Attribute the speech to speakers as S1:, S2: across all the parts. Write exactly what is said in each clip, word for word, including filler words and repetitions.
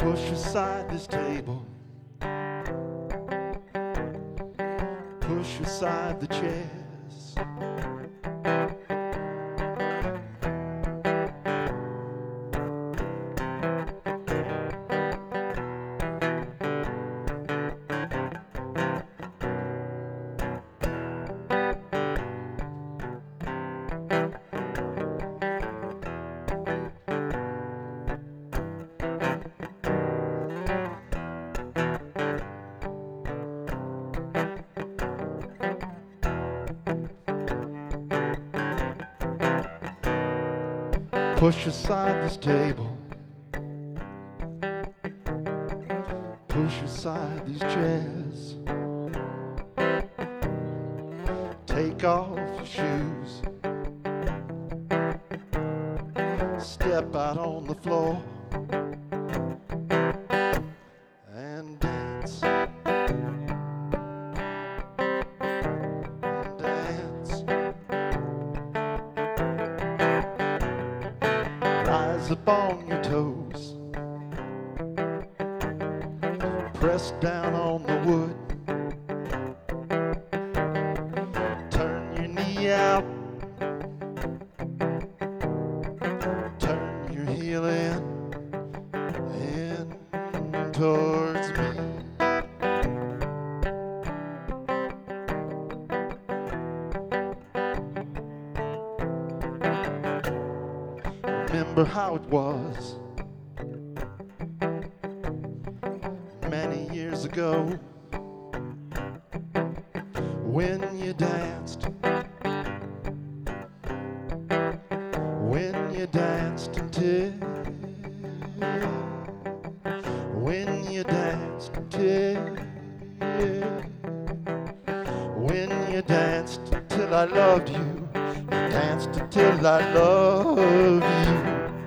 S1: Push aside this table. Push aside the chairs. Push aside this table. Push aside these chairs. Take off your shoes. Step out on the floor and dance. And dance. Rise up on your toes. Press down on the wood. Turn your knee out. Turn your heel in. In towards me. Remember how it was many years ago when you danced, when you danced until, when you danced until, when you danced until I loved you, you danced until I loved you.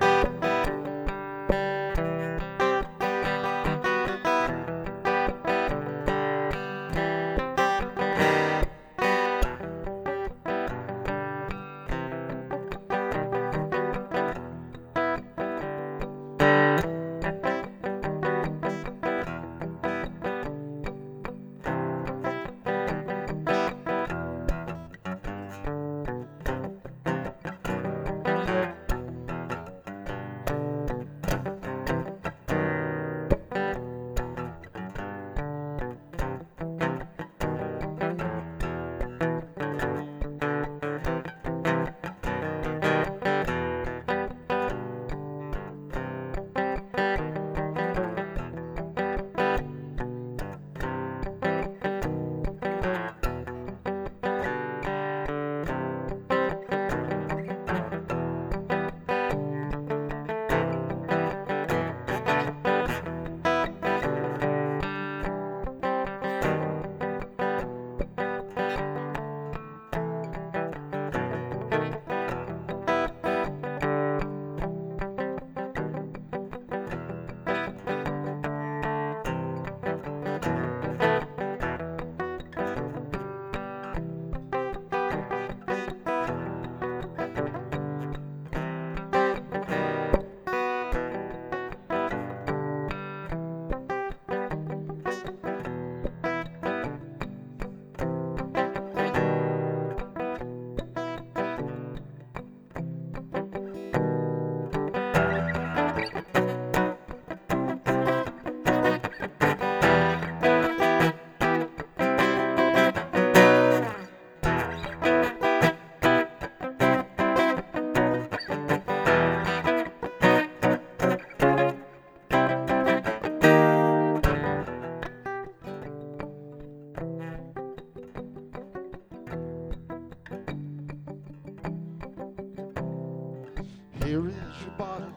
S1: Here is your bottle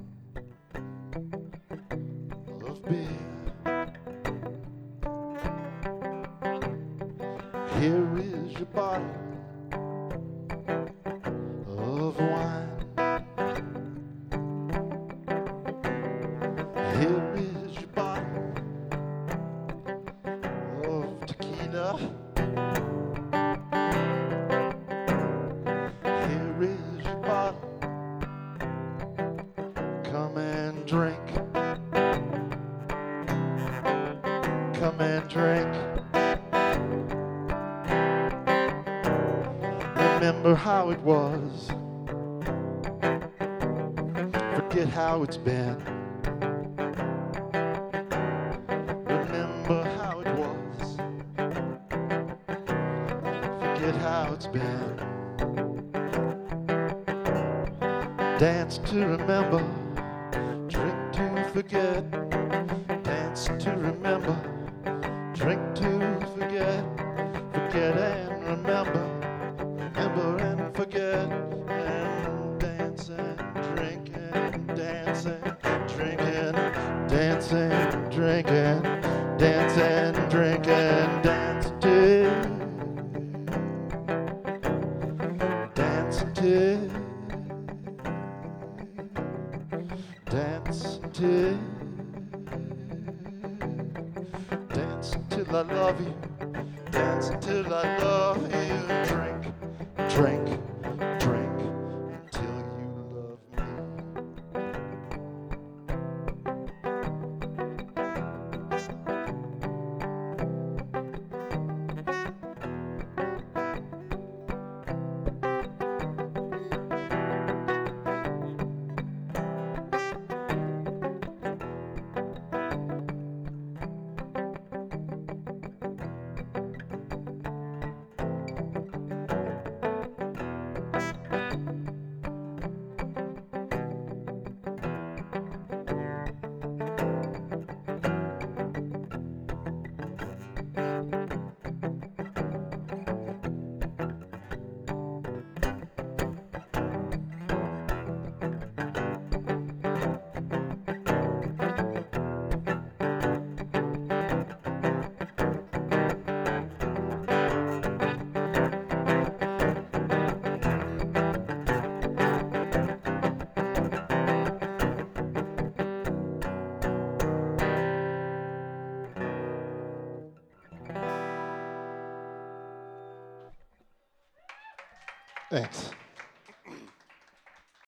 S1: of beer. Here is your bottle of wine. Here is your bottle of tequila. Here is your bottle. Come and drink. Remember how it was. Forget how it's been. Remember how it was. Forget how it's been. Dance to remember. Drink to forget. Dance to remember. Drink to forget. Forget and remember. Remember and forget. And dance and drink and dance and drink and dance and drink and dance and drink and dance to dance to dance to dance till I love you. Dance till I love you. Drink, drink, drink until you love me. Thanks.